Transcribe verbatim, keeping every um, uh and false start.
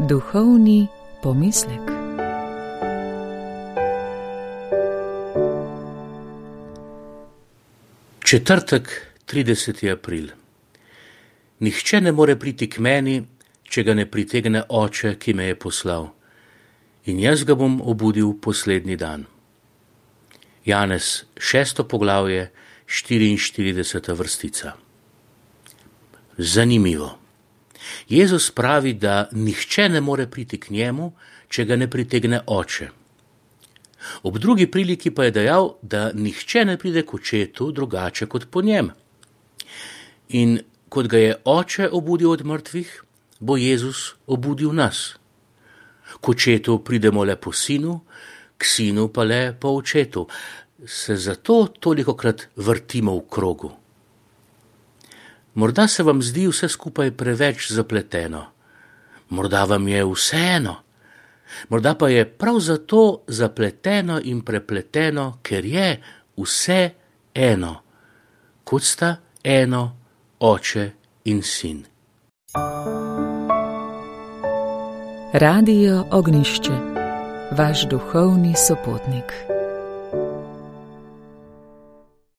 Duhovni pomislek. Četrtek, trideseti april. Nihče ne more priti k meni, če ga ne pritegne Oče, ki me je poslal. In jaz ga bom obudil poslednji dan. Janez, šesto poglavje, štiriinštirideseta vrstica. Zanimivo. Jezus pravi, da nihče ne more priti k njemu, če ga ne pritegne Oče. Ob drugi priliki pa je dejal, da nihče ne pride k Očetu drugače kot po njem. In kot ga je Oče obudil od mrtvih, bo Jezus obudil nas. K Očetu pridemo le po Sinu, k Sinu pa le po Očetu. Se zato tolikokrat vrtimo v krogu. Morda se vam zdi vse skupaj preveč zapleteno. Morda vam je vseeno. Morda pa je prav zato zapleteno in prepleteno, ker je vse eno, kot sta eno Oče in Sin. Radio Ognjišče, vaš duhovni sopotnik.